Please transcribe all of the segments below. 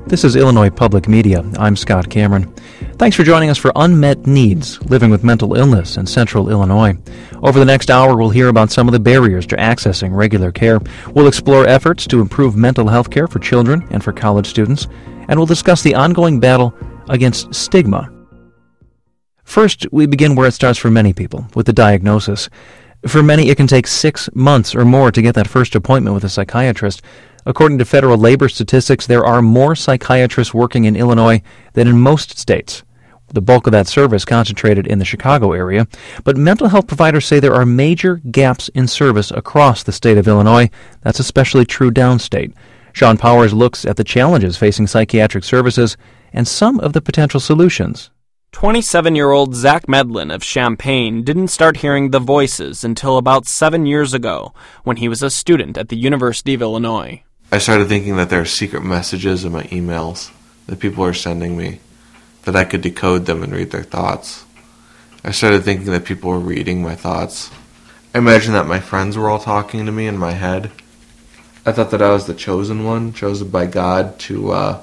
This is Illinois Public Media. I'm Scott Cameron. Thanks for joining us for Unmet Needs, Living with Mental Illness in Central Illinois. Over the next hour, we'll hear about some of the barriers to accessing regular care. We'll explore efforts to improve mental health care for children and for college students, and we'll discuss the ongoing battle against stigma. First, we begin where it starts for many people, with the diagnosis. For many, it can take 6 months or more to get that first appointment with a psychiatrist. According to federal labor statistics, there are more psychiatrists working in Illinois than in most states. The bulk of that service concentrated in the Chicago area, but mental health providers say there are major gaps in service across the state of Illinois. That's especially true downstate. Sean Powers looks at the challenges facing psychiatric services and some of the potential solutions. 27-year-old Zach Medlin of Champaign didn't start hearing the voices until about 7 years ago when he was a student at the University of Illinois. I started thinking that there are secret messages in my emails that people are sending me, that I could decode them and read their thoughts. I started thinking that people were reading my thoughts. I imagined that my friends were all talking to me in my head. I thought that I was the chosen one, chosen by God to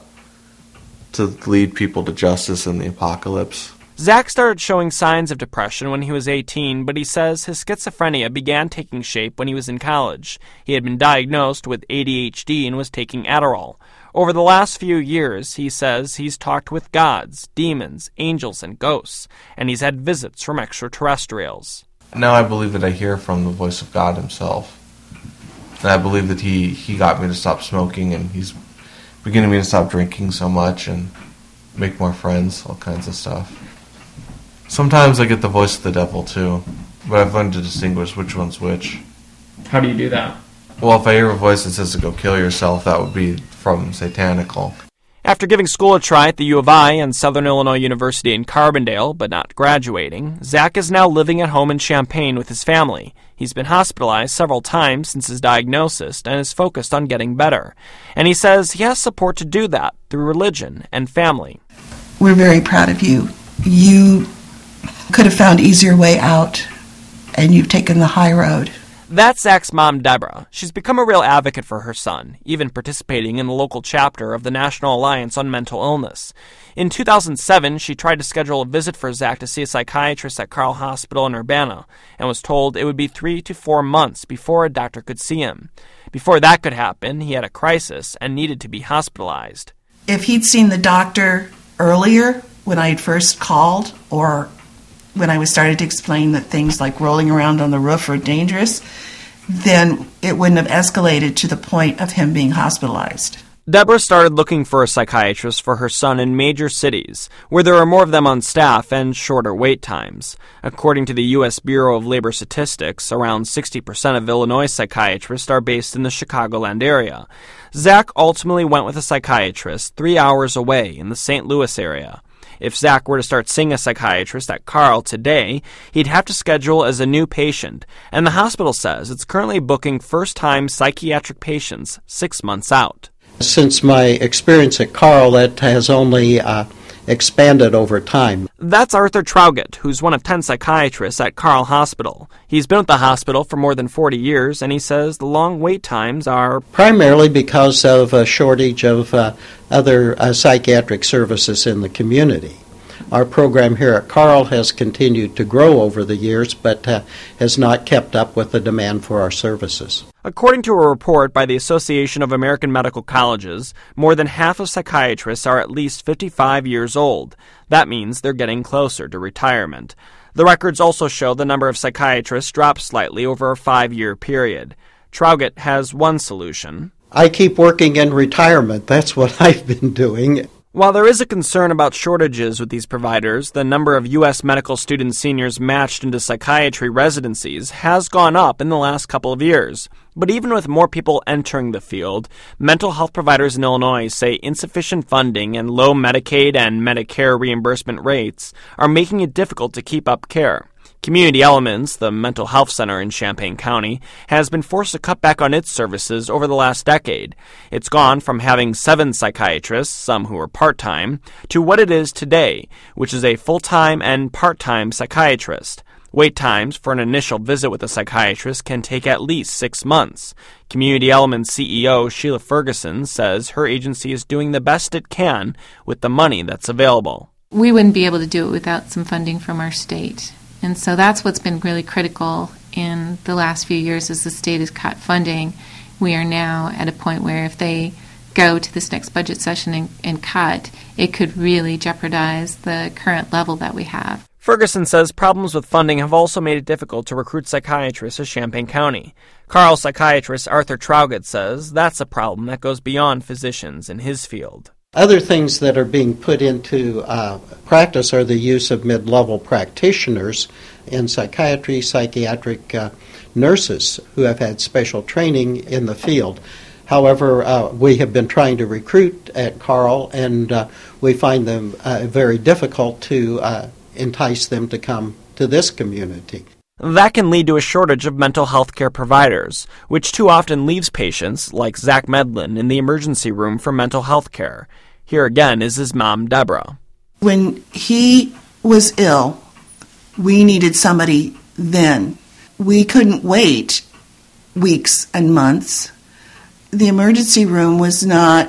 lead people to justice in the apocalypse. Zach started showing signs of depression when he was 18, but he says his schizophrenia began taking shape when he was in college. He had been diagnosed with ADHD and was taking Adderall. Over the last few years, he says he's talked with gods, demons, angels, and ghosts, and he's had visits from extraterrestrials. Now I believe that I hear from the voice of God himself. And I believe that he got me to stop smoking, and he's beginning me to stop drinking so much and make more friends, all kinds of stuff. Sometimes I get the voice of the devil too, but I've learned to distinguish which one's which. How do you do that? Well, if I hear a voice that says to go kill yourself, that would be from Satanical. After giving school a try at the U of I and Southern Illinois University in Carbondale, but not graduating, Zach is now living at home in Champaign with his family. He's been hospitalized several times since his diagnosis and is focused on getting better. And he says he has support to do that through religion and family. We're very proud of you. You could have found easier way out, and you've taken the high road. That's Zach's mom, Deborah. She's become a real advocate for her son, even participating in the local chapter of the National Alliance on Mental Illness. In 2007, she tried to schedule a visit for Zach to see a psychiatrist at Carle Hospital in Urbana, and was told it would be 3 to 4 months before a doctor could see him. Before that could happen, he had a crisis and needed to be hospitalized. If he'd seen the doctor earlier, when I had first called, or when I was started to explain that things like rolling around on the roof are dangerous, then it wouldn't have escalated to the point of him being hospitalized. Deborah started looking for a psychiatrist for her son in major cities, where there are more of them on staff and shorter wait times. According to the U.S. Bureau of Labor Statistics, around 60% of Illinois psychiatrists are based in the Chicagoland area. Zach ultimately went with a psychiatrist 3 hours away in the St. Louis area. If Zach were to start seeing a psychiatrist at Carle today, he'd have to schedule as a new patient, and the hospital says it's currently booking first-time psychiatric patients 6 months out. Since my experience at Carle, that has only expanded over time. That's Arthur Traugott, who's one of 10 psychiatrists at Carle Hospital. He's been at the hospital for more than 40 years, and he says the long wait times are primarily because of a shortage of other psychiatric services in the community. Our program here at Carle has continued to grow over the years, but has not kept up with the demand for our services. According to a report by the Association of American Medical Colleges, more than half of psychiatrists are at least 55 years old. That means they're getting closer to retirement. The records also show the number of psychiatrists dropped slightly over a 5-year period. Traugott has one solution. I keep working in retirement. That's what I've been doing. While there is a concern about shortages with these providers, the number of U.S. medical student seniors matched into psychiatry residencies has gone up in the last couple of years. But even with more people entering the field, mental health providers in Illinois say insufficient funding and low Medicaid and Medicare reimbursement rates are making it difficult to keep up care. Community Elements, the mental health center in Champaign County, has been forced to cut back on its services over the last decade. It's gone from having 7 psychiatrists, some who are part-time, to what it is today, which is a full-time and part-time psychiatrist. Wait times for an initial visit with a psychiatrist can take at least 6 months. Community Elements CEO Sheila Ferguson says her agency is doing the best it can with the money that's available. We wouldn't be able to do it without some funding from our state. And so that's what's been really critical in the last few years as the state has cut funding. We are now at a point where if they go to this next budget session and cut, it could really jeopardize the current level that we have. Ferguson says problems with funding have also made it difficult to recruit psychiatrists to Champaign County. Carl psychiatrist Arthur Traugott says that's a problem that goes beyond physicians in his field. Other things that are being put into practice are the use of mid-level practitioners in psychiatry, psychiatric nurses who have had special training in the field. However, we have been trying to recruit at Carl, and we find them very difficult to entice them to come to this community. That can lead to a shortage of mental health care providers, which too often leaves patients, like Zach Medlin, in the emergency room for mental health care. Here again is his mom, Deborah. When he was ill, we needed somebody then. We couldn't wait weeks and months. The emergency room was not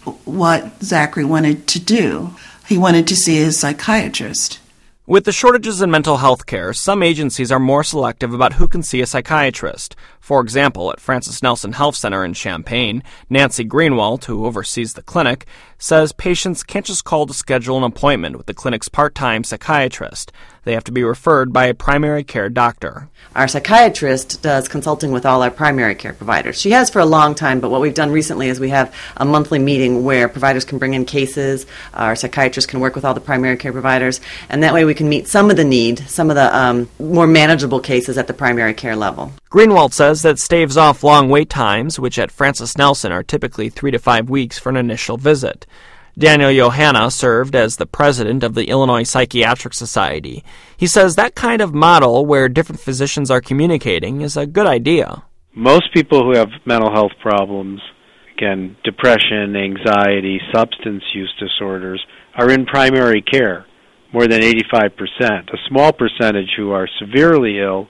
what Zachary wanted to do. He wanted to see his psychiatrist. With the shortages in mental health care, some agencies are more selective about who can see a psychiatrist. For example, at Francis Nelson Health Center in Champaign, Nancy Greenwald, who oversees the clinic, says patients can't just call to schedule an appointment with the clinic's part-time psychiatrist. They have to be referred by a primary care doctor. Our psychiatrist does consulting with all our primary care providers. She has for a long time, but what we've done recently is we have a monthly meeting where providers can bring in cases, our psychiatrist can work with all the primary care providers, and that way we can meet some of the need, some of the more manageable cases at the primary care level. Greenwald says that staves off long wait times, which at Francis Nelson are typically 3 to 5 weeks for an initial visit. Daniel Johanna served as the president of the Illinois Psychiatric Society. He says that kind of model where different physicians are communicating is a good idea. Most people who have mental health problems, again, depression, anxiety, substance use disorders, are in primary care, more than 85%. A small percentage who are severely ill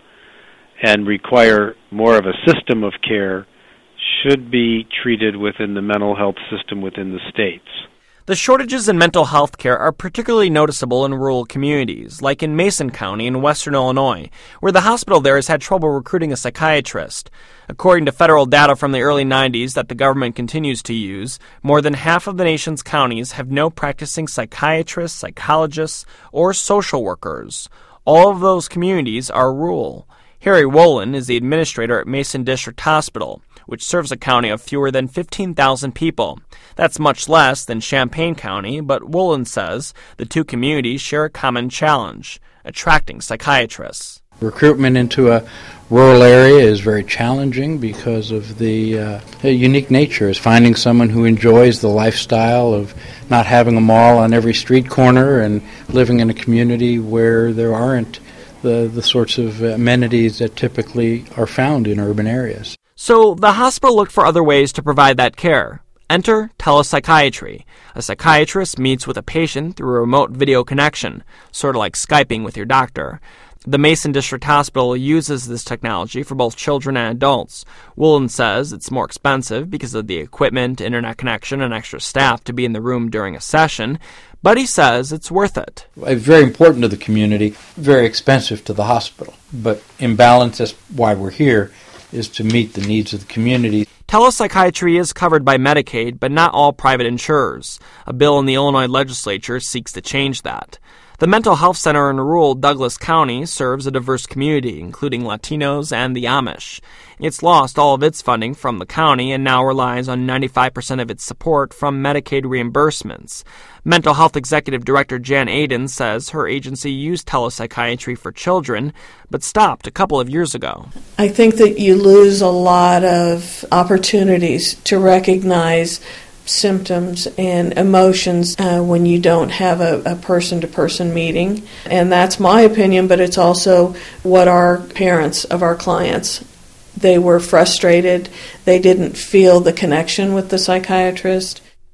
and require more of a system of care should be treated within the mental health system within the states. The shortages in mental health care are particularly noticeable in rural communities, like in Mason County in western Illinois, where the hospital there has had trouble recruiting a psychiatrist. According to federal data from the early 90s that the government continues to use, more than half of the nation's counties have no practicing psychiatrists, psychologists, or social workers. All of those communities are rural. Harry Wolin is the administrator at Mason District Hospital, which serves a county of fewer than 15,000 people. That's much less than Champaign County, but Wolin says the two communities share a common challenge: attracting psychiatrists. Recruitment into a rural area is very challenging because of the unique nature is finding someone who enjoys the lifestyle of not having them all on every street corner and living in a community where there aren't the sorts of amenities that typically are found in urban areas. So the hospital looked for other ways to provide that care. Enter telepsychiatry. A psychiatrist meets with a patient through a remote video connection, sort of like Skyping with your doctor. The Mason District Hospital uses this technology for both children and adults. Wolin says it's more expensive because of the equipment, internet connection, and extra staff to be in the room during a session, but he says it's worth it. It's very important to the community, very expensive to the hospital, but in balance, that's why we're here, is to meet the needs of the community. Telepsychiatry is covered by Medicaid, but not all private insurers. A bill in the Illinois legislature seeks to change that. The mental health center in rural Douglas County serves a diverse community, including Latinos and the Amish. It's lost all of its funding from the county and now relies on 95% of its support from Medicaid reimbursements. Mental Health Executive Director Jan Aiden says her agency used telepsychiatry for children, but stopped a couple of years ago. I think that you lose a lot of opportunities to recognize symptoms and emotions when you don't have a person-to-person meeting. And that's my opinion, but it's also what our parents of our clients, they were frustrated. They didn't feel the connection with the psychiatrist.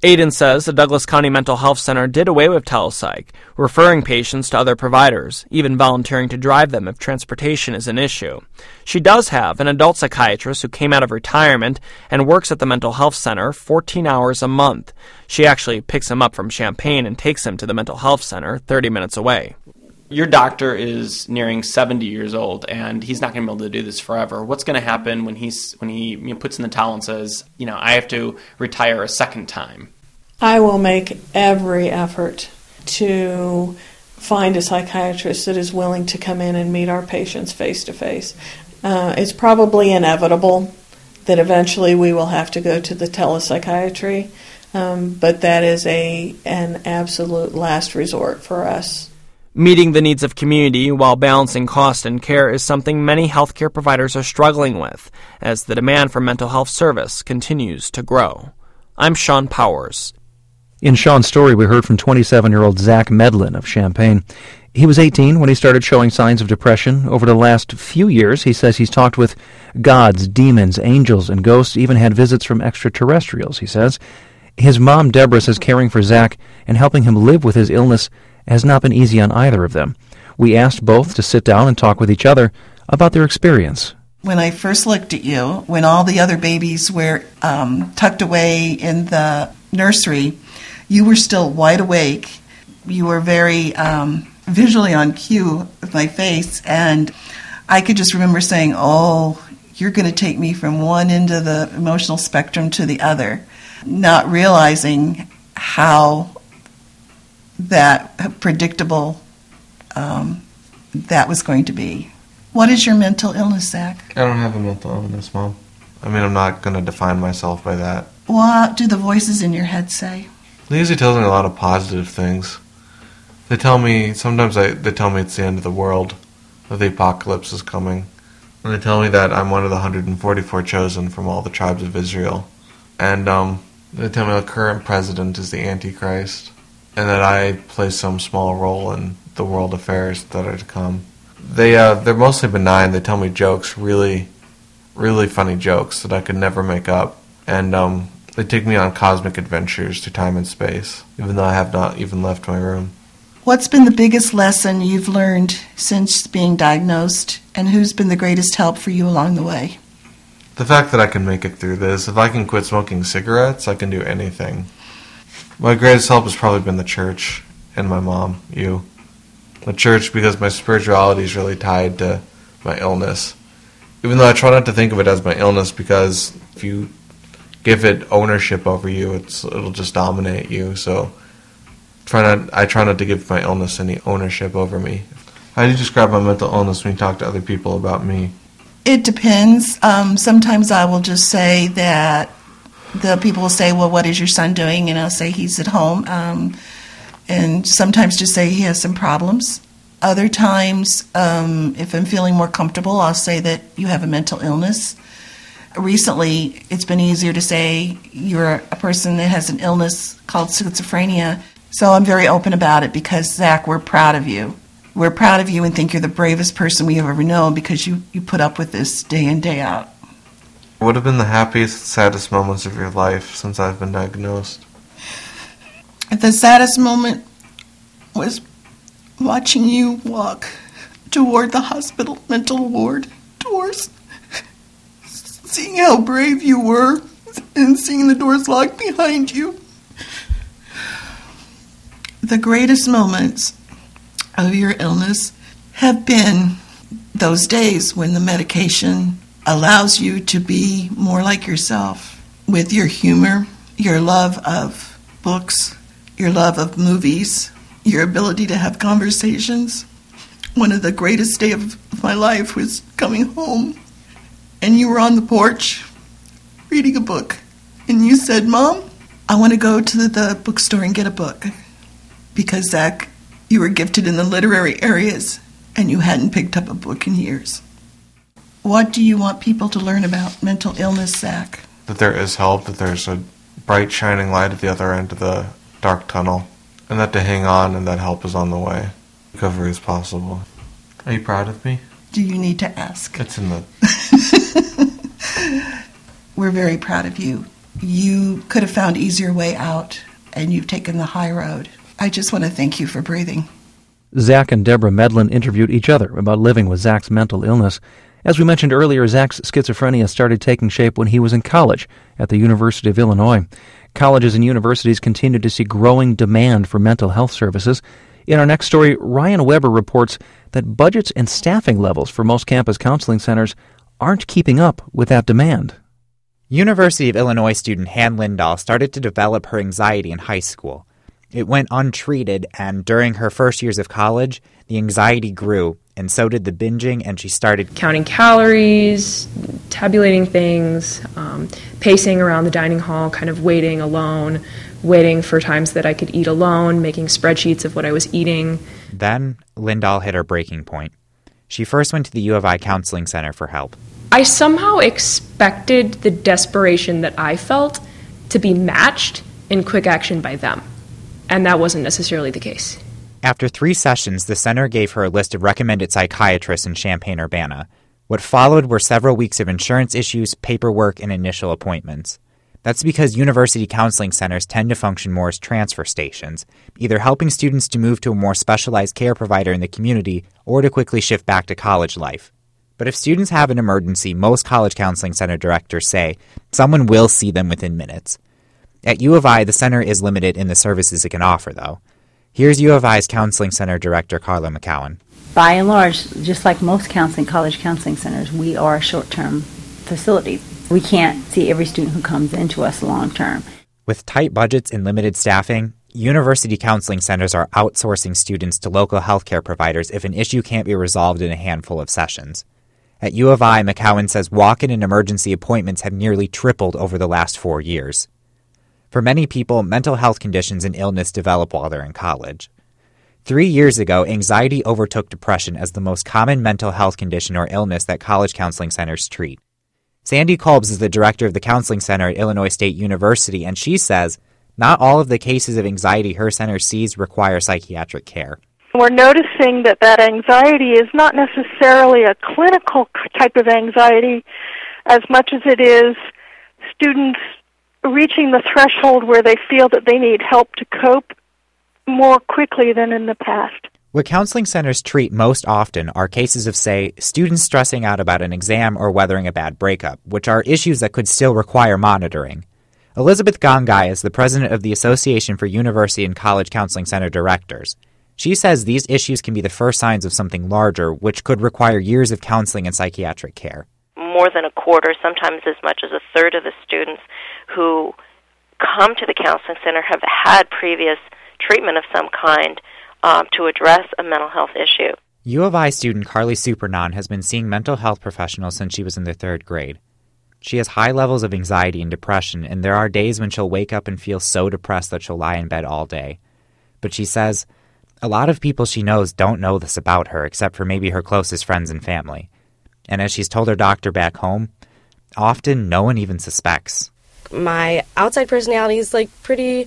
Aiden says the Douglas County Mental Health Center did away with telepsych, referring patients to other providers, even volunteering to drive them if transportation is an issue. She does have an adult psychiatrist who came out of retirement and works at the mental health center 14 hours a month. She actually picks him up from Champaign and takes him to the mental health center 30 minutes away. Your doctor is nearing 70 years old, and he's not going to be able to do this forever. What's going to happen when he puts in the towel and says, I have to retire a second time? I will make every effort to find a psychiatrist that is willing to come in and meet our patients face to face. It's probably inevitable that eventually we will have to go to the telepsychiatry, but that is an absolute last resort for us. Meeting the needs of community while balancing cost and care is something many healthcare providers are struggling with as the demand for mental health service continues to grow. I'm Sean Powers. In Sean's story, we heard from 27-year-old Zach Medlin of Champaign. He was 18 when he started showing signs of depression. Over the last few years, he says he's talked with gods, demons, angels, and ghosts, even had visits from extraterrestrials, he says. His mom, Deborah, says caring for Zach and helping him live with his illness has not been easy on either of them. We asked both to sit down and talk with each other about their experience. When I first looked at you, when all the other babies were tucked away in the nursery, you were still wide awake. You were very visually on cue with my face, and I could just remember saying, oh, you're going to take me from one end of the emotional spectrum to the other, not realizing how that predictable that was going to be. What is your mental illness, Zach? I don't have a mental illness, Mom. I'm not going to define myself by that. What do the voices in your head say? They usually tell me a lot of positive things. They tell me it's the end of the world, that the apocalypse is coming. And they tell me that I'm one of the 144 chosen from all the tribes of Israel. And they tell me the current president is the Antichrist, and that I play some small role in the world affairs that are to come. They're mostly benign. They tell me jokes, really, really funny jokes that I could never make up. And they take me on cosmic adventures to time and space, even though I have not even left my room. What's been the biggest lesson you've learned since being diagnosed, and who's been the greatest help for you along the way? The fact that I can make it through this. If I can quit smoking cigarettes, I can do anything. My greatest help has probably been the church and my mom, you. The church, because my spirituality is really tied to my illness. Even though I try not to think of it as my illness, because if you give it ownership over you, it'll just dominate you. So I try not to give my illness any ownership over me. How do you describe my mental illness when you talk to other people about me? It depends. Sometimes I will just say that the people will say, well, what is your son doing? And I'll say he's at home. And sometimes just say he has some problems. Other times, if I'm feeling more comfortable, I'll say that you have a mental illness. Recently, it's been easier to say you're a person that has an illness called schizophrenia. So I'm very open about it because, Zach, we're proud of you. We're proud of you and think you're the bravest person we have ever known because you put up with this day in, day out. What have been the happiest, saddest moments of your life since I've been diagnosed? The saddest moment was watching you walk toward the hospital mental ward doors, seeing how brave you were, and seeing the doors locked behind you. The greatest moments of your illness have been those days when the medication allows you to be more like yourself, with your humor, your love of books, your love of movies, your ability to have conversations. One of the greatest days of my life was coming home, and you were on the porch reading a book, and you said, Mom, I want to go to the bookstore and get a book, because, Zach, you were gifted in the literary areas, and you hadn't picked up a book in years. What do you want people to learn about mental illness, Zach? That there is help, that there's a bright shining light at the other end of the dark tunnel, and that to hang on and that help is on the way. Recovery is possible. Are you proud of me? Do you need to ask? It's in the... We're very proud of you. You could have found easier way out, and you've taken the high road. I just want to thank you for breathing. Zach and Deborah Medlin interviewed each other about living with Zach's mental illness. As we mentioned earlier, Zach's schizophrenia started taking shape when he was in college at the University of Illinois. Colleges and universities continue to see growing demand for mental health services. In our next story, Ryan Weber reports that budgets and staffing levels for most campus counseling centers aren't keeping up with that demand. University of Illinois student Han Lindahl started to develop her anxiety in high school. It went untreated, and during her first years of college, the anxiety grew, and so did the binging, and she started counting calories, tabulating things, pacing around the dining hall, kind of waiting alone, waiting for times that I could eat alone, making spreadsheets of what I was eating. Then Lindahl hit her breaking point. She first went to the U of I Counseling Center for help. I somehow expected the desperation that I felt to be matched in quick action by them. And that wasn't necessarily the case. After 3 sessions, the center gave her a list of recommended psychiatrists in Champaign-Urbana. What followed were several weeks of insurance issues, paperwork, and initial appointments. That's because university counseling centers tend to function more as transfer stations, either helping students to move to a more specialized care provider in the community or to quickly shift back to college life. But if students have an emergency, most college counseling center directors say someone will see them within minutes. At U of I, the center is limited in the services it can offer, though. Here's U of I's Counseling Center Director, Carla McCowan. By and large, just like most college counseling centers, we are a short-term facility. We can't see every student who comes into us long-term. With tight budgets and limited staffing, university counseling centers are outsourcing students to local healthcare providers if an issue can't be resolved in a handful of sessions. At U of I, McCowan says walk-in and emergency appointments have nearly tripled over the last 4 years. For many people, mental health conditions and illness develop while they're in college. 3 years ago, anxiety overtook depression as the most common mental health condition or illness that college counseling centers treat. Sandy Kolbs is the director of the counseling center at Illinois State University, and she says not all of the cases of anxiety her center sees require psychiatric care. We're noticing that anxiety is not necessarily a clinical type of anxiety as much as it is students reaching the threshold where they feel that they need help to cope more quickly than in the past. What counseling centers treat most often are cases of, say, students stressing out about an exam or weathering a bad breakup, which are issues that could still require monitoring. Elizabeth Gongai is the president of the Association for University and College Counseling Center Directors. She says these issues can be the first signs of something larger, which could require years of counseling and psychiatric care. More than a quarter, sometimes as much as a third of the students who come to the counseling center have had previous treatment of some kind to address a mental health issue. U of I student Carly Supernon has been seeing mental health professionals since she was in the 3rd grade. She has high levels of anxiety and depression, and there are days when she'll wake up and feel so depressed that she'll lie in bed all day. But she says a lot of people she knows don't know this about her, except for maybe her closest friends and family. And as she's told her doctor back home, often no one even suspects. My outside personality is pretty,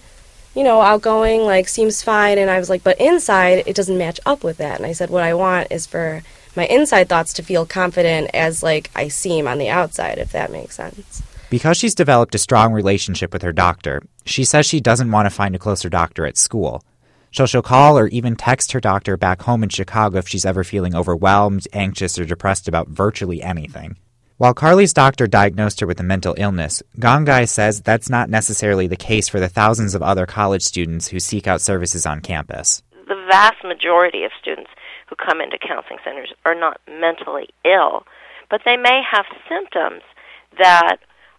outgoing, seems fine. And I was like, but inside it doesn't match up with that. And I said, what I want is for my inside thoughts to feel confident as I seem on the outside, if that makes sense. Because she's developed a strong relationship with her doctor, she says she doesn't want to find a closer doctor at school. She'll call or even text her doctor back home in Chicago if she's ever feeling overwhelmed, anxious, or depressed about virtually anything. While Carly's doctor diagnosed her with a mental illness, Gongai says that's not necessarily the case for the thousands of other college students who seek out services on campus. The vast majority of students who come into counseling centers are not mentally ill, but they may have symptoms that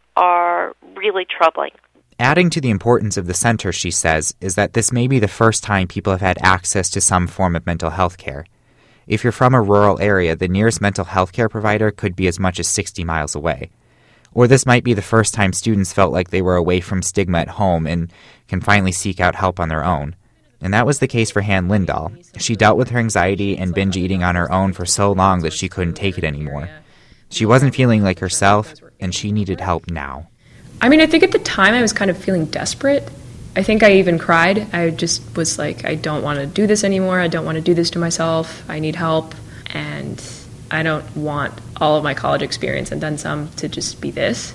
are really troubling. Adding to the importance of the center, she says, is that this may be the first time people have had access to some form of mental health care. If you're from a rural area, the nearest mental health care provider could be as much as 60 miles away. Or this might be the first time students felt like they were away from stigma at home and can finally seek out help on their own. And that was the case for Han Lindahl. She dealt with her anxiety and binge eating on her own for so long that she couldn't take it anymore. She wasn't feeling like herself, and she needed help now. I think at the time I was kind of feeling desperate. I think I even cried. I just was like, I don't want to do this anymore. I don't want to do this to myself. I need help. And I don't want all of my college experience and then some to just be this.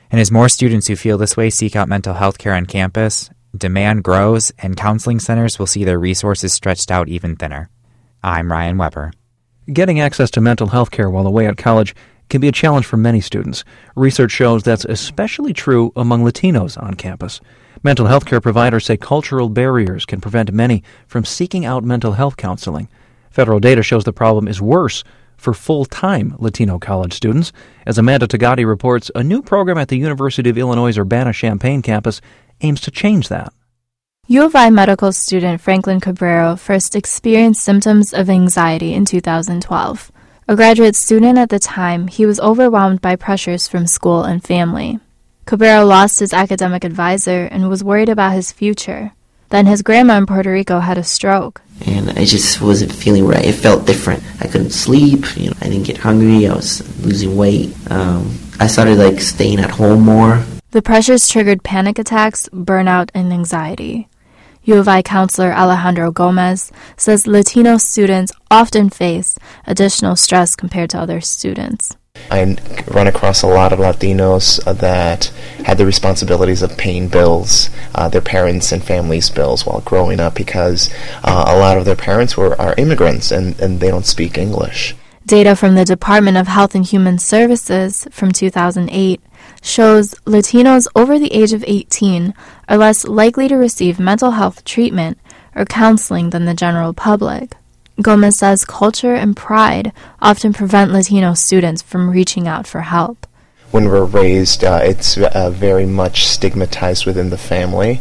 And as more students who feel this way seek out mental health care on campus, demand grows and counseling centers will see their resources stretched out even thinner. I'm Ryan Weber. Getting access to mental health care while away at college can be a challenge for many students. Research shows that's especially true among Latinos on campus. Mental health care providers say cultural barriers can prevent many from seeking out mental health counseling. Federal data shows the problem is worse for full-time Latino college students. As Amanda Tagati reports, a new program at the University of Illinois' Urbana-Champaign campus aims to change that. U of I medical student Franklin Cabrero first experienced symptoms of anxiety in 2012. A graduate student at the time, he was overwhelmed by pressures from school and family. Cabrero lost his academic advisor and was worried about his future. Then his grandma in Puerto Rico had a stroke. And I just wasn't feeling right. It felt different. I couldn't sleep. I didn't get hungry. I was losing weight. I started staying at home more. The pressures triggered panic attacks, burnout, and anxiety. U of I counselor Alejandro Gomez says Latino students often face additional stress compared to other students. I run across a lot of Latinos that had the responsibilities of paying bills, their parents' and families' bills while growing up because a lot of their parents are immigrants and they don't speak English. Data from the Department of Health and Human Services from 2008 shows Latinos over the age of 18 are less likely to receive mental health treatment or counseling than the general public. Gomez says culture and pride often prevent Latino students from reaching out for help. When we're raised, it's very much stigmatized within the family,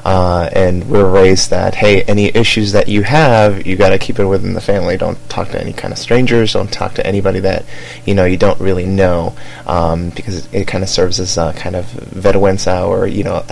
and we're raised that, hey, any issues that you have, you got to keep it within the family. Don't talk to any kind of strangers. Don't talk to anybody that you don't really know, because it kind of serves as a kind of vergüenza or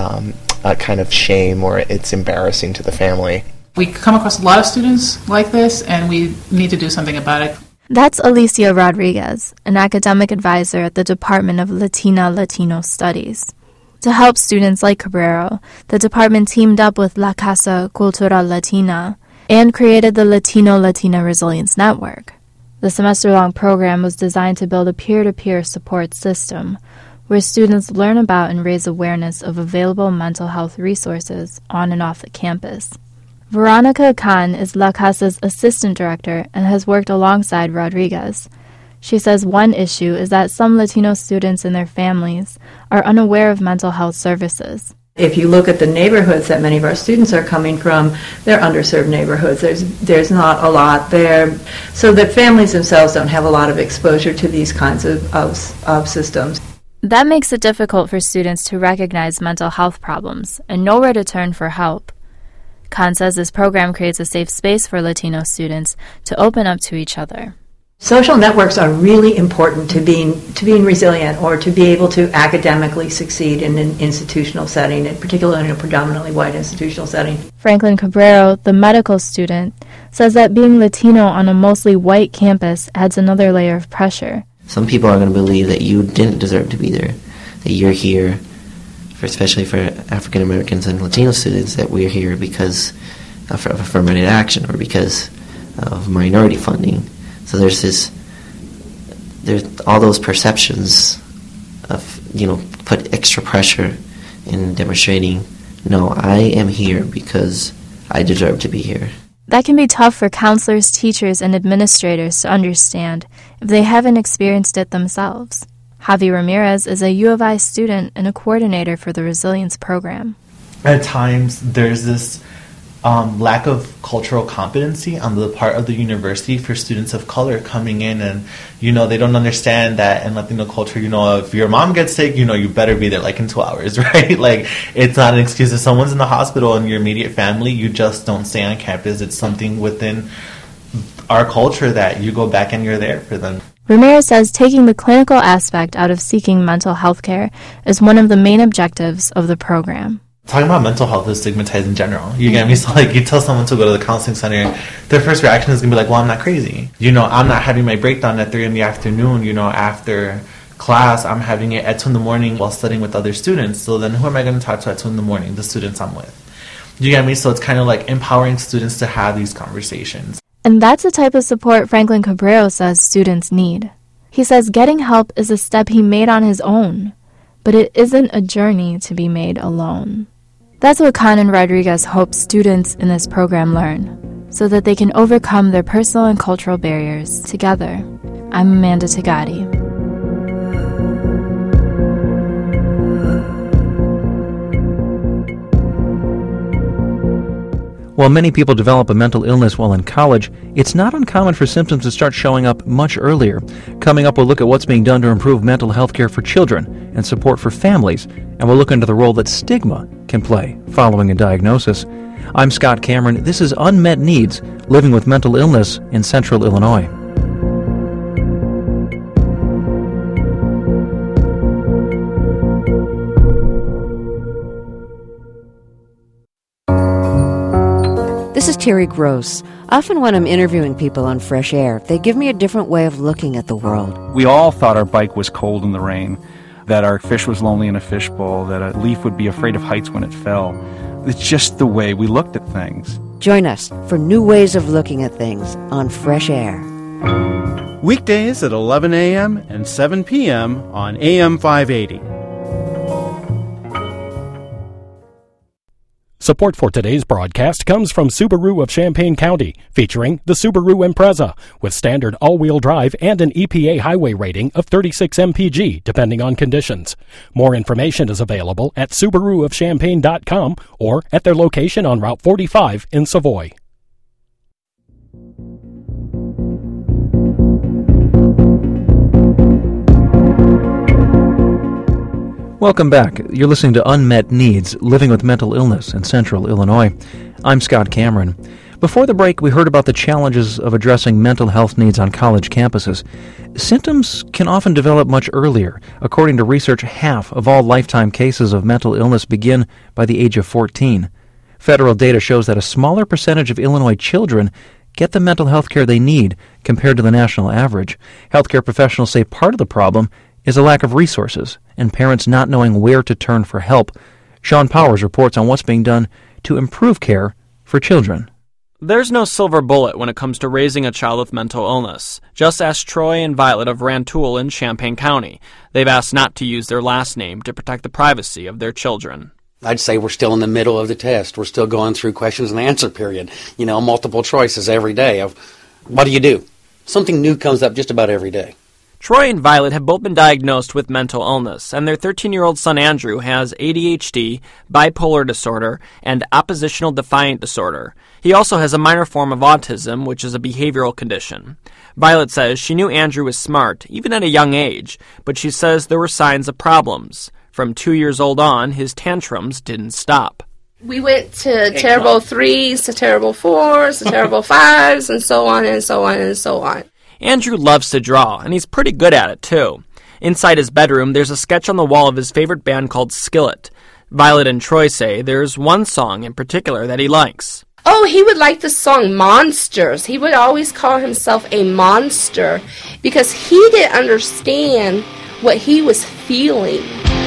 a kind of shame, or it's embarrassing to the family. We come across a lot of students like this, and we need to do something about it. That's Alicia Rodriguez, an academic advisor at the Department of Latino Studies. To help students like Cabrero, the department teamed up with La Casa Cultural Latina and created the Latino-Latina Resilience Network. The semester-long program was designed to build a peer-to-peer support system where students learn about and raise awareness of available mental health resources on and off the campus. Veronica Khan is La Casa's assistant director and has worked alongside Rodriguez. She says one issue is that some Latino students and their families are unaware of mental health services. If you look at the neighborhoods that many of our students are coming from, they're underserved neighborhoods. There's not a lot there. So that families themselves don't have a lot of exposure to these kinds of systems. That makes it difficult for students to recognize mental health problems and know where to turn for help. Khan says this program creates a safe space for Latino students to open up to each other. Social networks are really important to being resilient or to be able to academically succeed in an institutional setting, and particularly in a predominantly white institutional setting. Franklin Cabrero, the medical student, says that being Latino on a mostly white campus adds another layer of pressure. Some people are going to believe that you didn't deserve to be there, that you're here, especially for African Americans and Latino students, that we're here because of affirmative action or because of minority funding. So there's all those perceptions of, put extra pressure in demonstrating, no, I am here because I deserve to be here. That can be tough for counselors, teachers, and administrators to understand if they haven't experienced it themselves. Javi Ramirez is a U of I student and a coordinator for the Resilience Program. At times, there's this lack of cultural competency on the part of the university for students of color coming in, and they don't understand that in Latino culture, if your mom gets sick, you better be there in 2 hours, right? It's not an excuse. If someone's in the hospital in your immediate family, you just don't stay on campus. It's something within our culture that you go back and you're there for them. Ramirez says taking the clinical aspect out of seeking mental health care is one of the main objectives of the program. Talking about mental health is stigmatized in general. You get me? So you tell someone to go to the counseling center, their first reaction is going to be well, I'm not crazy. I'm not having my breakdown at 3 in the afternoon, after class. I'm having it at 2 in the morning while studying with other students. So then who am I going to talk to at 2 in the morning? The students I'm with. You get me? So it's kind of empowering students to have these conversations. And that's the type of support Franklin Cabrero says students need. He says getting help is a step he made on his own. but it isn't a journey to be made alone. That's what Kanan Rodriguez hopes students in this program learn, so that they can overcome their personal and cultural barriers together. I'm Amanda Tagati. While many people develop a mental illness while in college, it's not uncommon for symptoms to start showing up much earlier. Coming up, we'll look at what's being done to improve mental health care for children and support for families, and we'll look into the role that stigma can play following a diagnosis. I'm Scott Cameron. This is Unmet Needs, Living with Mental Illness in Central Illinois. This is Terry Gross. Often when I'm interviewing people on Fresh Air, they give me a different way of looking at the world. We all thought our bike was cold in the rain, that our fish was lonely in a fishbowl, that a leaf would be afraid of heights when it fell. It's just the way we looked at things. Join us for new ways of looking at things on Fresh Air. Weekdays at 11 a.m. and 7 p.m. on AM 580. Support for today's broadcast comes from Subaru of Champaign County, featuring the Subaru Impreza, with standard all-wheel drive and an EPA highway rating of 36 mpg, depending on conditions. More information is available at SubaruofChampaign.com or at their location on Route 45 in Savoy. Welcome back. You're listening to Unmet Needs, Living with Mental Illness in Central Illinois. I'm Scott Cameron. Before the break, we heard about the challenges of addressing mental health needs on college campuses. Symptoms can often develop much earlier. According to research, half of all lifetime cases of mental illness begin by the age of 14. Federal data shows that a smaller percentage of Illinois children get the mental health care they need compared to the national average. Healthcare professionals say part of the problem is a lack of resources and parents not knowing where to turn for help. Sean Powers reports on what's being done to improve care for children. There's no silver bullet when it comes to raising a child with mental illness. Just ask Troy and Violet of Rantoul in Champaign County. They've asked not to use their last name to protect the privacy of their children. I'd say we're still in the middle of the test. We're still going through questions and answer period. Multiple choices every day of what do you do? Something new comes up just about every day. Troy and Violet have both been diagnosed with mental illness, and their 13-year-old son Andrew has ADHD, bipolar disorder, and oppositional defiant disorder. He also has a minor form of autism, which is a behavioral condition. Violet says she knew Andrew was smart, even at a young age, but she says there were signs of problems. From 2 years old on, his tantrums didn't stop. We went to terrible 3s, to terrible 4s, to terrible 5s, and so on and so on and so on. Andrew loves to draw, and he's pretty good at it, too. Inside his bedroom, there's a sketch on the wall of his favorite band called Skillet. Violet and Troy say there's one song in particular that he likes. Oh, he would like the song Monsters. He would always call himself a monster because he didn't understand what he was feeling.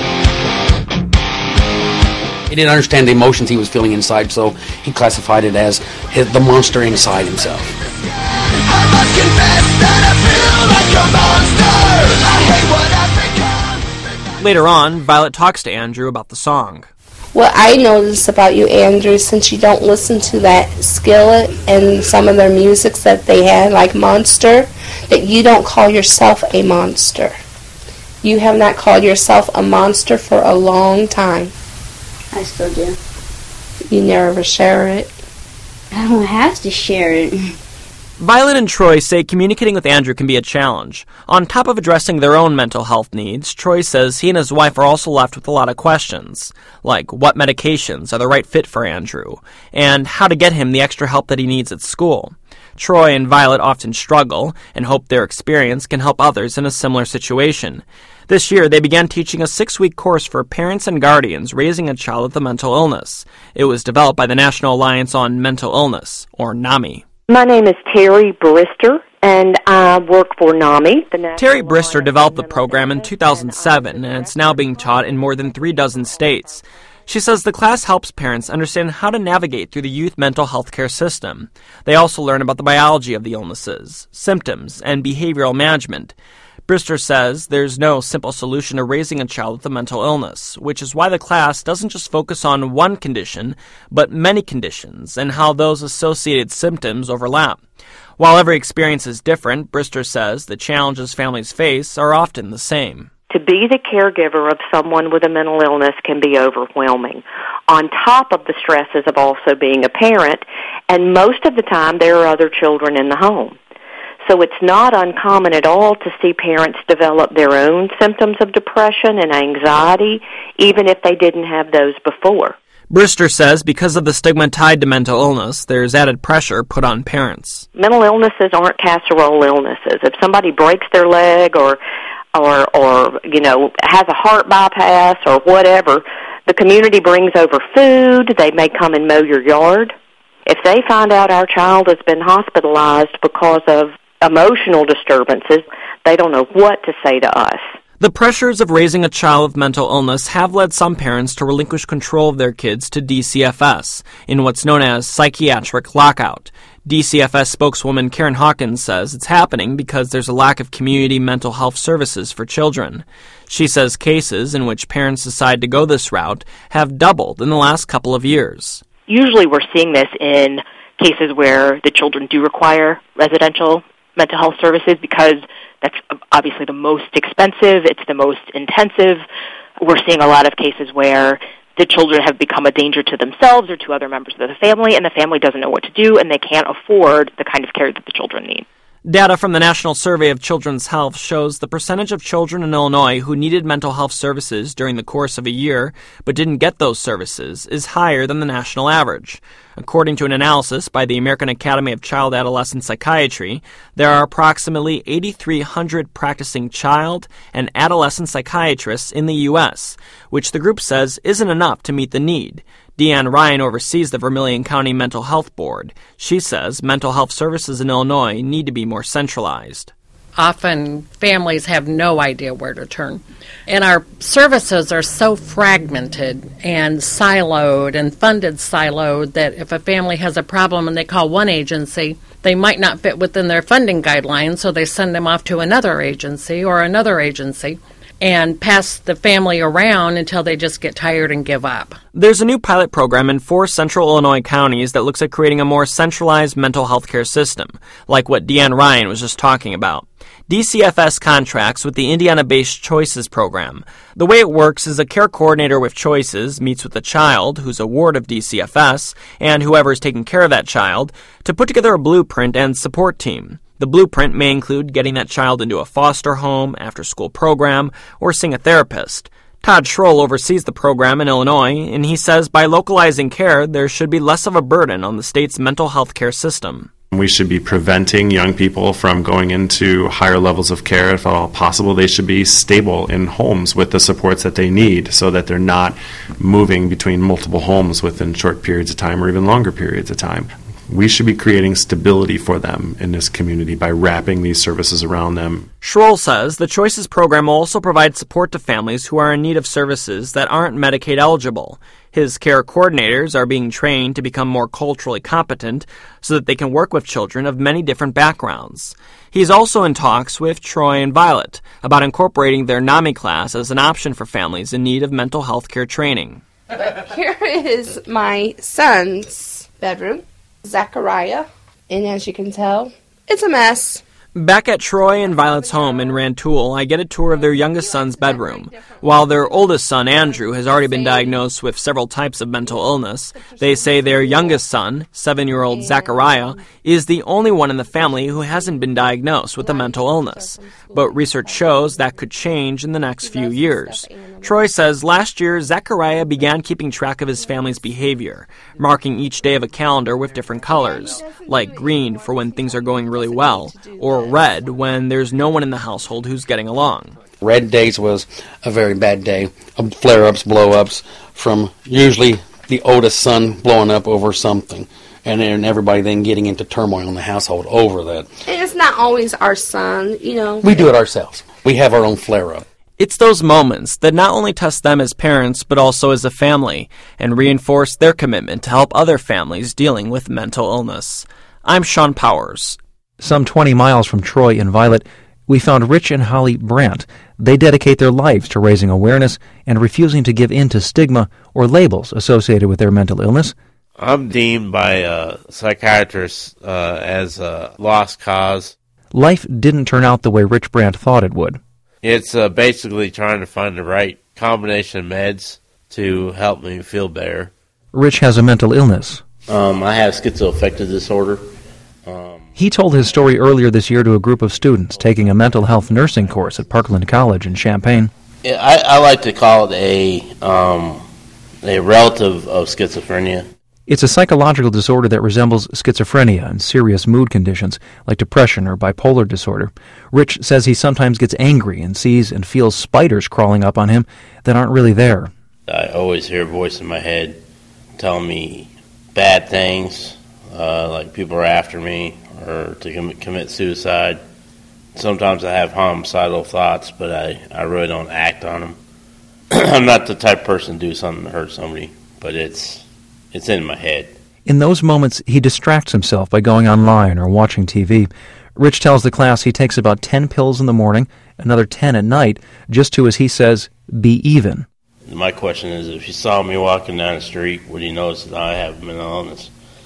He didn't understand the emotions he was feeling inside, so he classified it as the monster inside himself. I must confess that I feel like a monster. I hate what I've become. Later on, Violet talks to Andrew about the song. What I notice about you, Andrew, since you don't listen to that Skillet and some of their musics that they had, like Monster, that you don't call yourself a monster. You have not called yourself a monster for a long time. I still do. You never share it. I don't have to share it. Violet and Troy say communicating with Andrew can be a challenge. On top of addressing their own mental health needs, Troy says he and his wife are also left with a lot of questions, like what medications are the right fit for Andrew, and how to get him the extra help that he needs at school. Troy and Violet often struggle and hope their experience can help others in a similar situation. This year, they began teaching a 6-week course for parents and guardians raising a child with a mental illness. It was developed by the National Alliance on Mental Illness, or NAMI. My name is Terry Brister, and I work for NAMI. Terry Brister developed the program in 2007, and it's now being taught in more than 36 states. She says the class helps parents understand how to navigate through the youth mental health care system. They also learn about the biology of the illnesses, symptoms, and behavioral management. Brister says there's no simple solution to raising a child with a mental illness, which is why the class doesn't just focus on one condition, but many conditions, and how those associated symptoms overlap. While every experience is different, Brister says the challenges families face are often the same. To be the caregiver of someone with a mental illness can be overwhelming, on top of the stresses of also being a parent, and most of the time there are other children in the home. So it's not uncommon at all to see parents develop their own symptoms of depression and anxiety, even if they didn't have those before. Brister says because of the stigma tied to mental illness, there's added pressure put on parents. Mental illnesses aren't casserole illnesses. If somebody breaks their leg or has a heart bypass or whatever, the community brings over food. They may come and mow your yard. If they find out our child has been hospitalized because of emotional disturbances, they don't know what to say to us. The pressures of raising a child with mental illness have led some parents to relinquish control of their kids to DCFS in what's known as psychiatric lockout. DCFS spokeswoman Karen Hawkins says it's happening because there's a lack of community mental health services for children. She says cases in which parents decide to go this route have doubled in the last couple of years. Usually we're seeing this in cases where the children do require residential mental health services because that's obviously the most expensive, it's the most intensive. We're seeing a lot of cases where the children have become a danger to themselves or to other members of the family, and the family doesn't know what to do, and they can't afford the kind of care that the children need. Data from the National Survey of Children's Health shows the percentage of children in Illinois who needed mental health services during the course of a year but didn't get those services is higher than the national average. According to an analysis by the American Academy of Child Adolescent Psychiatry, there are approximately 8,300 practicing child and adolescent psychiatrists in the U.S., which the group says isn't enough to meet the need. Deanne Ryan oversees the Vermilion County Mental Health Board. She says mental health services in Illinois need to be more centralized. Often families have no idea where to turn. And our services are so fragmented and siloed and funded siloed that if a family has a problem and they call one agency, they might not fit within their funding guidelines, so they send them off to another agency and pass the family around until they just get tired and give up. There's a new pilot program in 4 central Illinois counties that looks at creating a more centralized mental health care system, like what Deanne Ryan was just talking about. DCFS contracts with the Indiana-based Choices program. The way it works is a care coordinator with Choices meets with the child, who's a ward of DCFS, and whoever is taking care of that child, to put together a blueprint and support team. The blueprint may include getting that child into a foster home, after-school program, or seeing a therapist. Todd Schroll oversees the program in Illinois, and he says by localizing care, there should be less of a burden on the state's mental health care system. We should be preventing young people from going into higher levels of care. If at all possible, they should be stable in homes with the supports that they need so that they're not moving between multiple homes within short periods of time or even longer periods of time. We should be creating stability for them in this community by wrapping these services around them. Schroll says the Choices program will also provide support to families who are in need of services that aren't Medicaid eligible. His care coordinators are being trained to become more culturally competent so that they can work with children of many different backgrounds. He's also in talks with Troy and Violet about incorporating their NAMI class as an option for families in need of mental health care training. But here is my son's bedroom. Zachariah, and as you can tell, it's a mess. Back at Troy and Violet's home in Rantoul, I get a tour of their youngest son's bedroom. While their oldest son, Andrew, has already been diagnosed with several types of mental illness, they say their youngest son, 7-year-old Zachariah, is the only one in the family who hasn't been diagnosed with a mental illness. But research shows that could change in the next few years. Troy says last year, Zachariah began keeping track of his family's behavior, marking each day of a calendar with different colors, like green for when things are going really well, or red when there's no one in the household who's getting along. Red days was a very bad day of flare-ups, blow-ups, from usually the oldest son blowing up over something, and then everybody then getting into turmoil in the household over that. And it's not always our son, you know. We do it ourselves. We have our own flare-up. It's those moments that not only test them as parents, but also as a family, and reinforce their commitment to help other families dealing with mental illness. I'm Sean Powers. Some 20 miles from Troy and Violet, We found Rich and Holly Brandt. They dedicate their lives to raising awareness and refusing to give in to stigma or labels associated with their mental illness. I'm deemed by psychiatrists as a lost cause. Life didn't turn out the way Rich Brandt thought it would. It's basically trying to find the right combination of meds to help me feel better. Rich has a mental illness. I have schizoaffective disorder. He told his story earlier this year to a group of students taking a mental health nursing course at Parkland College in Champaign. I like to call it a relative of schizophrenia. It's a psychological disorder that resembles schizophrenia and serious mood conditions like depression or bipolar disorder. Rich says he sometimes gets angry and sees and feels spiders crawling up on him that aren't really there. I always hear a voice in my head telling me bad things, like people are after me or to commit suicide. Sometimes I have homicidal thoughts, but I really don't act on them. I'm not the type of person to do something to hurt somebody, but it's in my head. In those moments, he distracts himself by going online or watching TV. Rich tells the class he takes about 10 pills in the morning, another 10 at night, just to, as he says, be even. My question is, if you saw me walking down the street, would you notice that I have mental illness?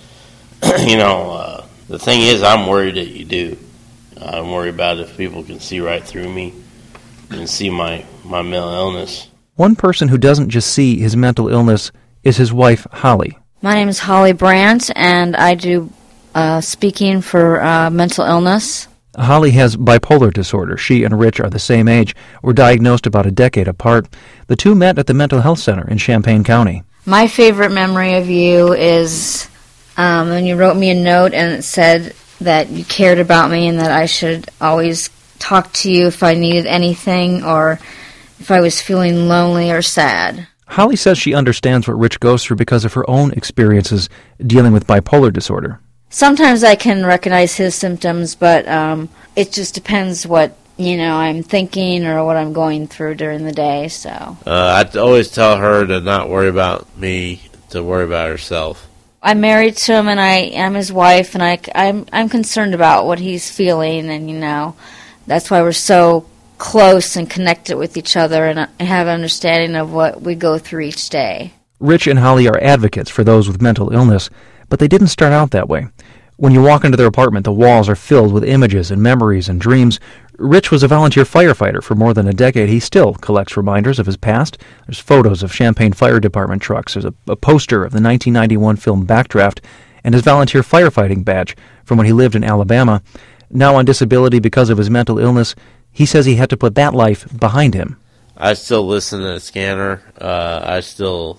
The thing is, I'm worried that you do. I'm worried about if people can see right through me and see my mental illness. One person who doesn't just see his mental illness is his wife, Holly. My name is Holly Brandt, and I do speaking for mental illness. Holly has bipolar disorder. She and Rich are the same age, were diagnosed about a decade apart. The two met at the Mental Health Center in Champaign County. My favorite memory of you is when you wrote me a note and it said that you cared about me and that I should always talk to you if I needed anything or if I was feeling lonely or sad. Holly says she understands what Rich goes through because of her own experiences dealing with bipolar disorder. Sometimes I can recognize his symptoms, but it just depends what, I'm thinking or what I'm going through during the day, so. I always tell her to not worry about me, to worry about herself. I'm married to him, and I am his wife, and I'm concerned about what he's feeling, and, that's why we're so close and connected with each other and have an understanding of what we go through each day. Rich and Holly are advocates for those with mental illness, but they didn't start out that way. When you walk into their apartment, the walls are filled with images and memories and dreams. Rich was a volunteer firefighter for more than a decade. He still collects reminders of his past. There's photos of Champaign Fire Department trucks. There's a poster of the 1991 film Backdraft and his volunteer firefighting badge from when he lived in Alabama. Now on disability because of his mental illness, he says he had to put that life behind him. I still listen to the scanner. I still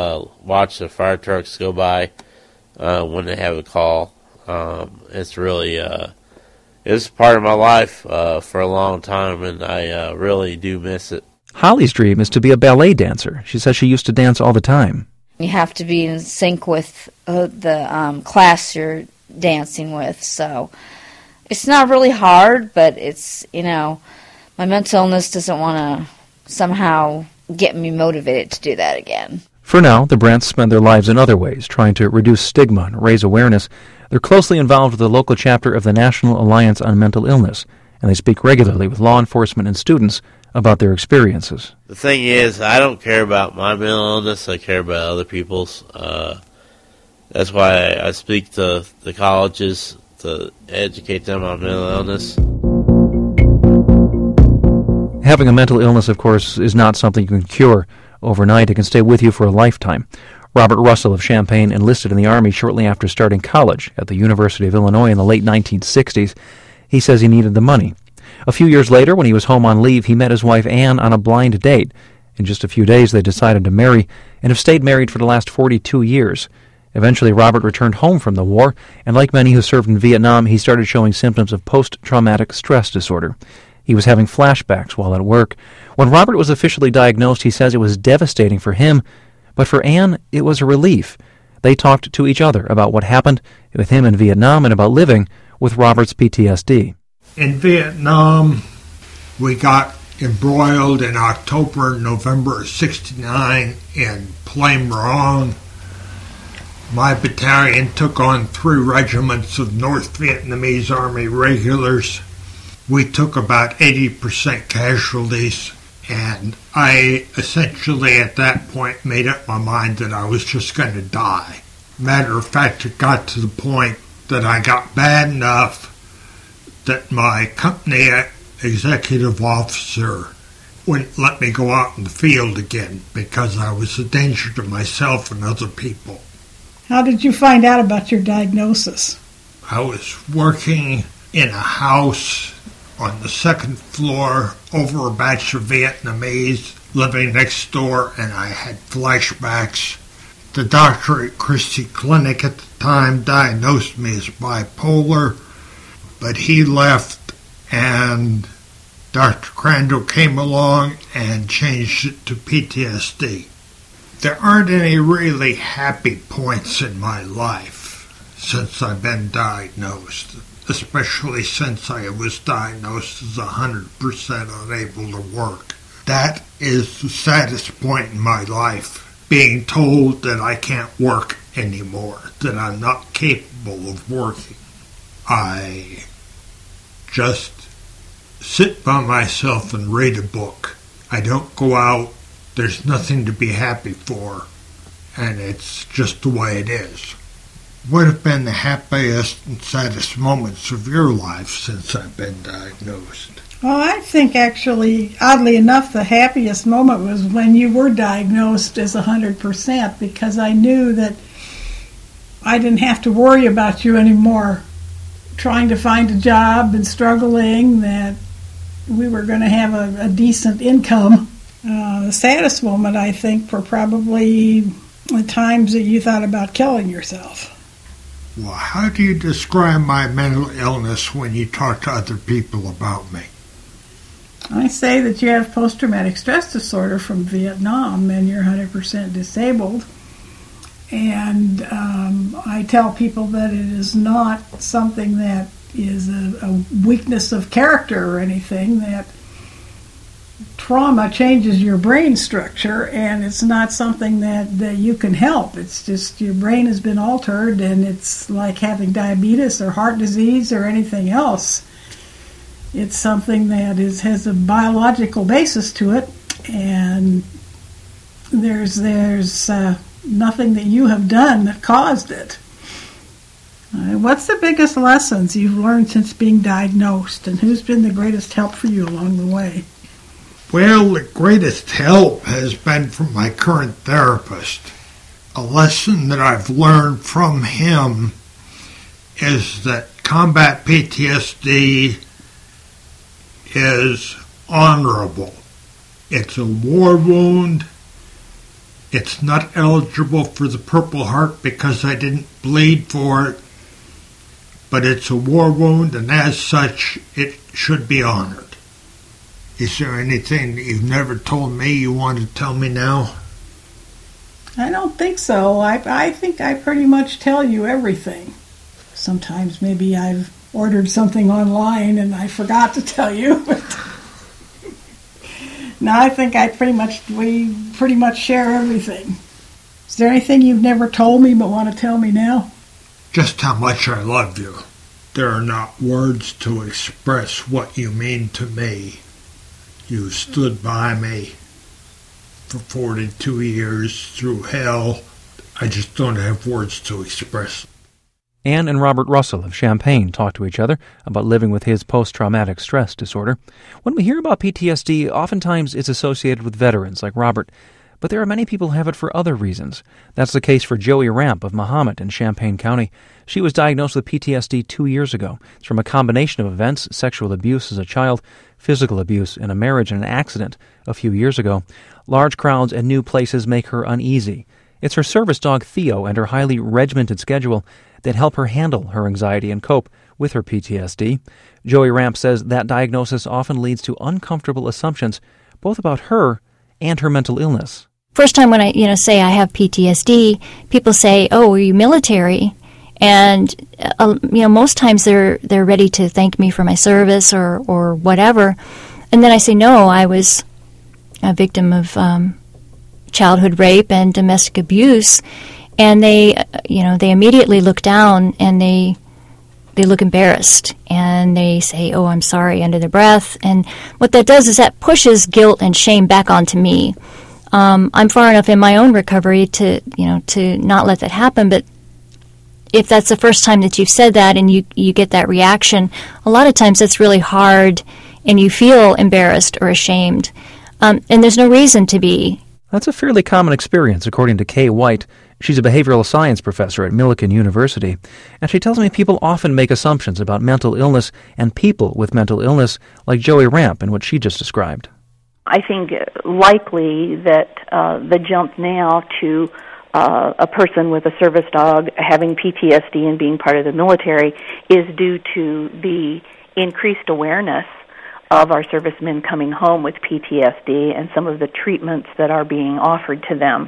watch the fire trucks go by when they have a call. It's really it's part of my life for a long time, and I really do miss it. Holly's dream is to be a ballet dancer. She says she used to dance all the time. You have to be in sync with the class you're dancing with, so it's not really hard, but it's, my mental illness doesn't want to somehow get me motivated to do that again. For now, the Brandts spend their lives in other ways, trying to reduce stigma and raise awareness. They're closely involved with the local chapter of the National Alliance on Mental Illness, and they speak regularly with law enforcement and students about their experiences. The thing is, I don't care about my mental illness, I care about other people's. That's why I speak to the colleges to educate them on mental illness. Having a mental illness, of course, is not something you can cure overnight. It can stay with you for a lifetime. Robert Russell of Champaign enlisted in the Army shortly after starting college at the University of Illinois in the late 1960s. He says he needed the money. A few years later, when he was home on leave, he met his wife Ann on a blind date. In just a few days, they decided to marry and have stayed married for the last 42 years. Eventually, Robert returned home from the war, and like many who served in Vietnam, he started showing symptoms of post-traumatic stress disorder. He was having flashbacks while at work. When Robert was officially diagnosed, he says it was devastating for him, but for Ann, it was a relief. They talked to each other about what happened with him in Vietnam and about living with Robert's PTSD. In Vietnam, we got embroiled in October, November of '69 in Plei Morong. My battalion took on 3 regiments of North Vietnamese Army regulars. We took about 80% casualties, and I essentially at that point made up my mind that I was just going to die. Matter of fact, it got to the point that I got bad enough that my company executive officer wouldn't let me go out in the field again because I was a danger to myself and other people. How did you find out about your diagnosis? I was working in a house on the second floor over a batch of Vietnamese living next door, and I had flashbacks. The doctor at Christie Clinic at the time diagnosed me as bipolar, but he left and Dr. Crandall came along and changed it to PTSD. There aren't any really happy points in my life since I've been diagnosed, especially since I was diagnosed as 100% unable to work. That is the saddest point in my life, being told that I can't work anymore, that I'm not capable of working. I just sit by myself and read a book. I don't go out. There's nothing to be happy for, and it's just the way it is. What have been the happiest and saddest moments of your life since I've been diagnosed? Well, I think actually, oddly enough, the happiest moment was when you were diagnosed as 100%, because I knew that I didn't have to worry about you anymore trying to find a job and struggling, that we were going to have a decent income. The saddest moment, I think, were probably the times that you thought about killing yourself. Well, how do you describe my mental illness when you talk to other people about me? I say that you have post-traumatic stress disorder from Vietnam and you're 100% disabled. And I tell people that it is not something that is a weakness of character or anything, that trauma changes your brain structure, and it's not something that you can help. It's just your brain has been altered, and it's like having diabetes or heart disease or anything else. It's something that has a biological basis to it, and there's nothing that you have done that caused it. What's the biggest lessons you've learned since being diagnosed, and who's been the greatest help for you along the way? Well, the greatest help has been from my current therapist. A lesson that I've learned from him is that combat PTSD is honorable. It's a war wound. It's not eligible for the Purple Heart because I didn't bleed for it, but it's a war wound, and as such, it should be honored. Is there anything that you've never told me you want to tell me now? I don't think so. I think I pretty much tell you everything. Sometimes maybe I've ordered something online and I forgot to tell you. No, I think we pretty much share everything. Is there anything you've never told me but want to tell me now? Just how much I love you. There are not words to express what you mean to me. You stood by me for 42 years through hell. I just don't have words to express. Ann and Robert Russell of Champaign talk to each other about living with his post-traumatic stress disorder. When we hear about PTSD, oftentimes it's associated with veterans like Robert, but there are many people who have it for other reasons. That's the case for Joey Ramp of Mahomet in Champaign County. She was diagnosed with PTSD 2 years ago. It's from a combination of events: sexual abuse as a child, physical abuse in a marriage, and an accident a few years ago. Large crowds and new places make her uneasy. It's her service dog Theo and her highly regimented schedule that help her handle her anxiety and cope with her PTSD. Joey Ramp says that diagnosis often leads to uncomfortable assumptions, both about her and her mental illness. First time when I, say I have PTSD, people say, "Oh, are you military?" And most times they're ready to thank me for my service or whatever, and then I say, "No, I was a victim of childhood rape and domestic abuse," and they immediately look down and they they look embarrassed and they say, "Oh, I'm sorry," under their breath. And what that does is that pushes guilt and shame back onto me. I'm far enough in my own recovery to not let that happen. But if that's the first time that you've said that and you get that reaction, a lot of times it's really hard and you feel embarrassed or ashamed. And there's no reason to be. That's a fairly common experience, according to Kay White. She's a behavioral science professor at Millikan University, and she tells me people often make assumptions about mental illness and people with mental illness, like Joey Ramp in what she just described. I think likely that the jump now to a person with a service dog having PTSD and being part of the military is due to the increased awareness of our servicemen coming home with PTSD and some of the treatments that are being offered to them.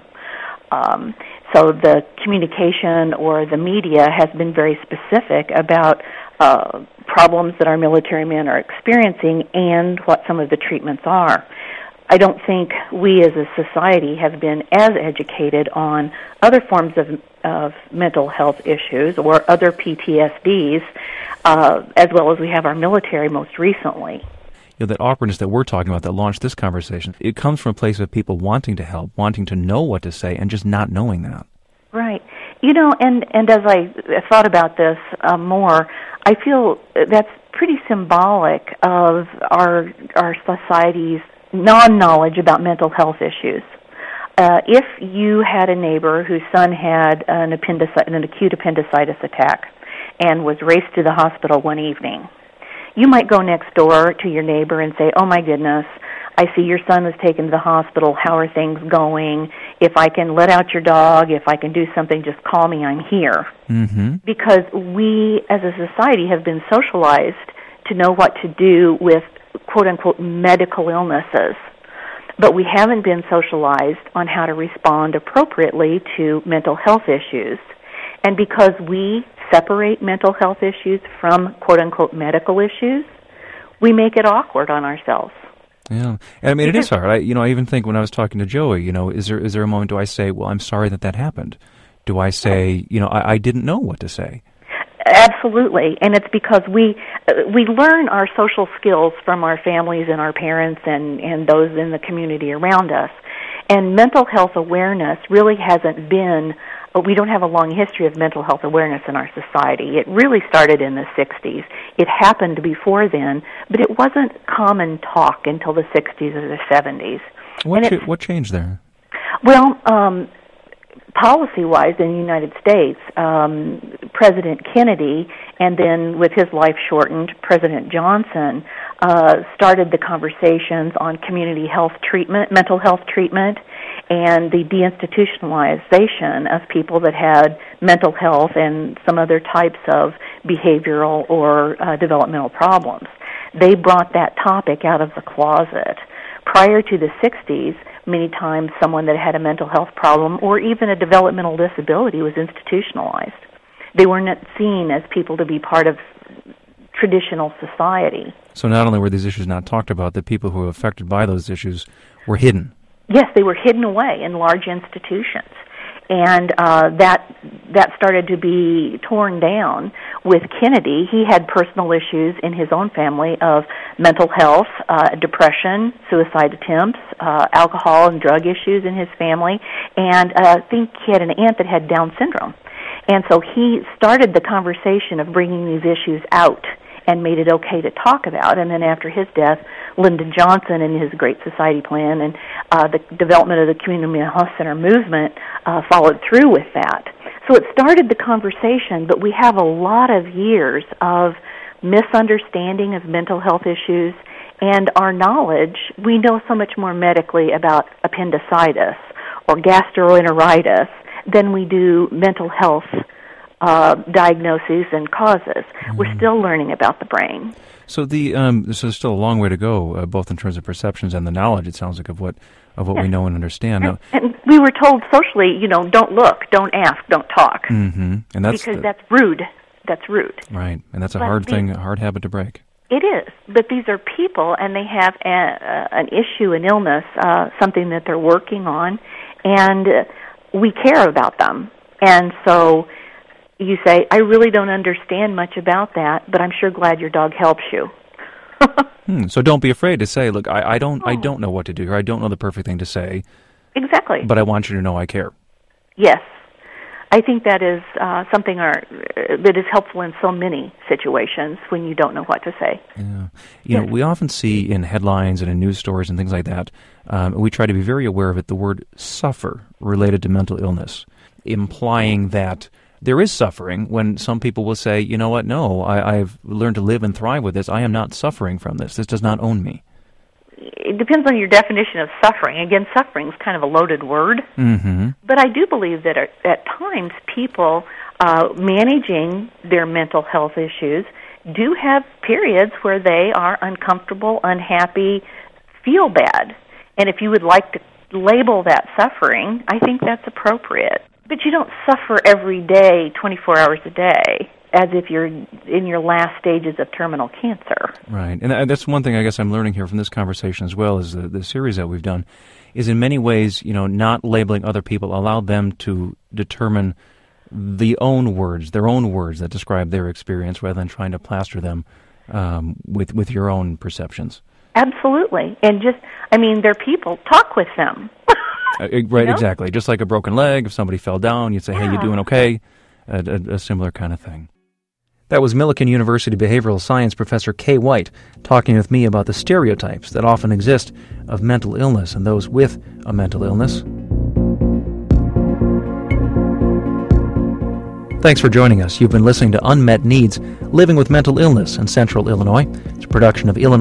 So the communication or the media has been very specific about problems that our military men are experiencing and what some of the treatments are. I don't think we as a society have been as educated on other forms of mental health issues or other PTSDs as well as we have our military most recently. That awkwardness that we're talking about that launched this conversation, it comes from a place of people wanting to help, wanting to know what to say, and just not knowing that. Right. And as I thought about this more, I feel that's pretty symbolic of our society's non-knowledge about mental health issues. If you had a neighbor whose son had an acute appendicitis attack and was raced to the hospital one evening, you might go next door to your neighbor and say, "Oh my goodness, I see your son was taken to the hospital. How are things going? If I can let out your dog, if I can do something, just call me, I'm here." Mm-hmm. Because we as a society have been socialized to know what to do with quote-unquote medical illnesses. But we haven't been socialized on how to respond appropriately to mental health issues. And because we separate mental health issues from quote-unquote medical issues, we make it awkward on ourselves. Yeah, and I mean it is hard. I even think when I was talking to Joey, is there a moment? Do I say, "Well, I'm sorry that happened"? Do I say, I didn't know what to say? Absolutely, and it's because we learn our social skills from our families and our parents and those in the community around us. And mental health awareness really hasn't been. We don't have a long history of mental health awareness in our society. It really started in the 60s. It happened before then, but it wasn't common talk until the 60s or the 70s. What changed there? Well, policy-wise in the United States, President Kennedy, and then with his life shortened, President Johnson, started the conversations on community health treatment, mental health treatment, and the deinstitutionalization of people that had mental health and some other types of behavioral or developmental problems. They brought that topic out of the closet. Prior to the 60s, many times someone that had a mental health problem or even a developmental disability was institutionalized. They were not seen as people to be part of traditional society. So not only were these issues not talked about, the people who were affected by those issues were hidden. Yes, they were hidden away in large institutions. And that started to be torn down with Kennedy. He had personal issues in his own family of mental health, depression, suicide attempts, alcohol and drug issues in his family, and I think he had an aunt that had Down syndrome. And so he started the conversation of bringing these issues out and made it okay to talk about. And then after his death, Lyndon Johnson and his Great Society Plan and the development of the Community Health Center movement followed through with that. So it started the conversation, but we have a lot of years of misunderstanding of mental health issues, and our knowledge, we know so much more medically about appendicitis or gastroenteritis than we do mental health diagnoses and causes. We're still learning about the brain. So so there's still a long way to go, both in terms of perceptions and the knowledge, it sounds like, of what we know and understand. And we were told socially, don't look, don't ask, don't talk. Mm-hmm. And that's that's rude. That's rude. Right, and that's a hard habit to break. It is, but these are people, and they have an issue, an illness, something that they're working on, and we care about them. And so you say, I really don't understand much about that, but I'm sure glad your dog helps you. So don't be afraid to say, look, I don't know what to do here. I don't know the perfect thing to say. Exactly. But I want you to know I care. Yes. I think that is something that is helpful in so many situations when you don't know what to say. Yeah. You know, we often see in headlines and in news stories and things like that, we try to be very aware of it, the word suffer related to mental illness, implying that there is suffering when some people will say, you know what, no, I've learned to live and thrive with this. I am not suffering from this. This does not own me. It depends on your definition of suffering. Again, suffering is kind of a loaded word. Mm-hmm. But I do believe that at times people managing their mental health issues do have periods where they are uncomfortable, unhappy, feel bad. And if you would like to label that suffering, I think that's appropriate. But you don't suffer every day, 24 hours a day, as if you're in your last stages of terminal cancer. Right. And that's one thing I guess I'm learning here from this conversation as well as the series that we've done, is in many ways, not labeling other people, allow them to determine their own words that describe their experience rather than trying to plaster them with your own perceptions. Absolutely. And they're people. Talk with them. Right, exactly. Just like a broken leg, if somebody fell down, you'd say, hey, you doing okay? A similar kind of thing. That was Millikan University behavioral science professor Kay White talking with me about the stereotypes that often exist of mental illness and those with a mental illness. Thanks for joining us. You've been listening to Unmet Needs, Living with Mental Illness in Central Illinois. It's a production of Illinois